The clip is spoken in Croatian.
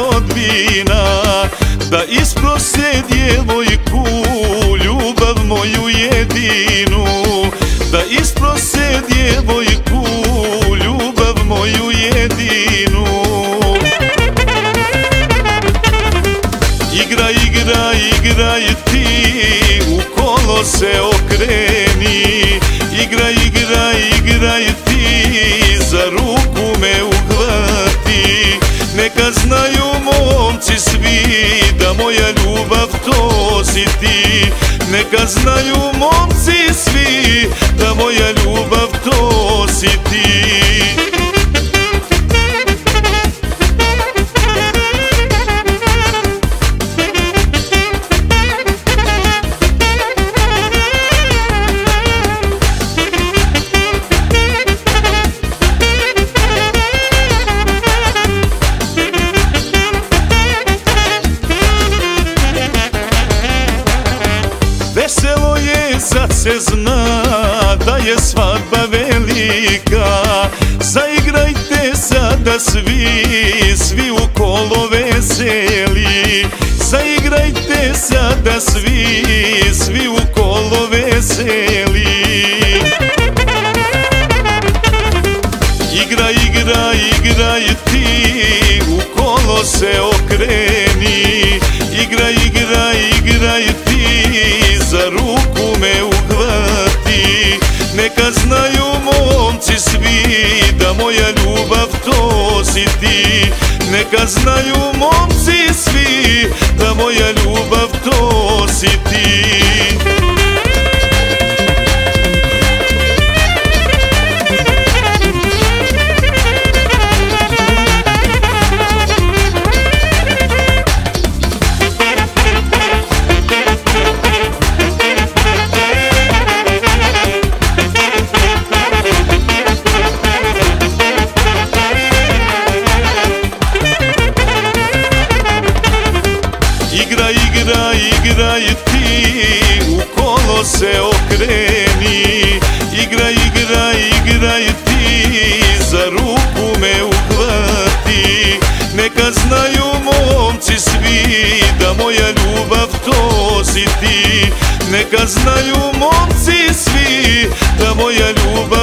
rodbina, da isprose djevojku, ljubav moju jedinu. Da isprose djevojku, ljubav moju jedinu. Igraj, igraj, igraj ti, u kolo se okreni. Igraj, igraj, igraj ti, za ruku me uhvati. Neka znaju momci svi, da moja ljubav to si ti. Neka znaju momci svi, da moja ljubav to si ti. Veselo je sad se zna, da je svadba velika. Zaigrajte sada svi, svi u kolo veseli. Zaigrajte sada svi, svi u kolo veseli. Igraj, igraj, igraj ti, u kolo se okreni. Igraj, igraj, igraj ti, za ruku me uhvati. Neka znaju momci svi, da moja ljubav to si ti. Neka znaju momci svi, da moja ljubav to si ti. Igraj, igraj, igraj ti, u kolo se okreni. Igraj, igraj, igraj ti, za ruku me uhvati. Neka znaju momci svi, da moja ljubav to si ti. Neka znaju momci svi, da moja ljubav